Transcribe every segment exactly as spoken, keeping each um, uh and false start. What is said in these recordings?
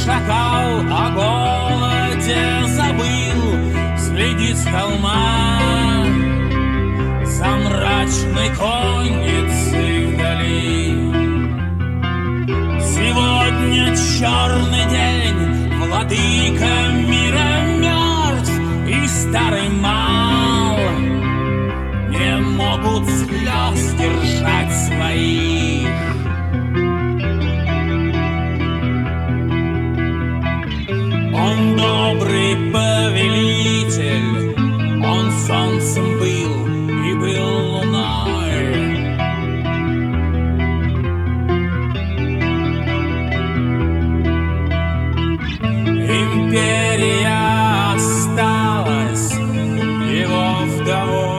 шакал о голоде забыл, следит с холма за мрачной конницей вдали. Сегодня черный день, владыка мира мертв, и старый мал не могут слез держать своих. Он добрый повелитель, он солнцем был и был луной. Империя осталась его вдовой.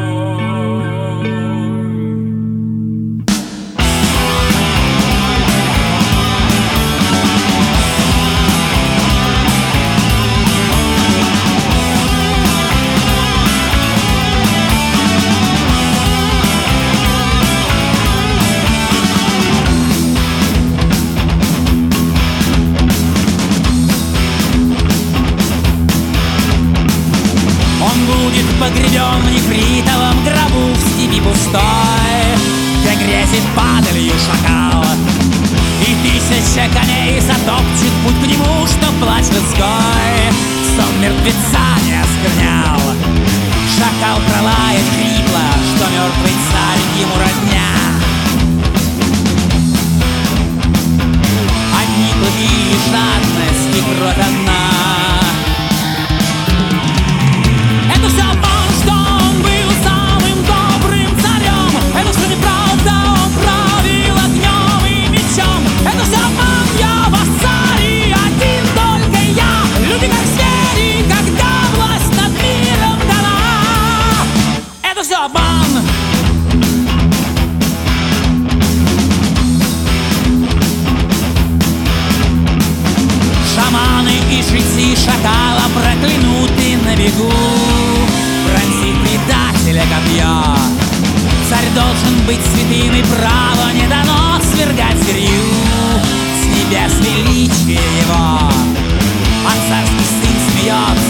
Погребен в нефритовом гробу в степи пустой, где грязит падалью шакал, и тысяча коней затопчет путь к нему, что плач людской сон мертвеца не осквернял. Шакал пролает хрипло, что мертвый царь ему родня. Одни клыки и жадность, и кровь одна. Это все он, что он был самым добрым царем. Это все неправда, он правил огнем и мечом. Это все обман, я вассаль, и один только я. Люди как звери, когда власть над миром дана. Это все обман. Шаманы и жрецы шакала проклянуты на бегу. Пронзит предателя копье. Царь должен быть святым, и право не дано свергать зверью с небес величие его. А царский сын смеется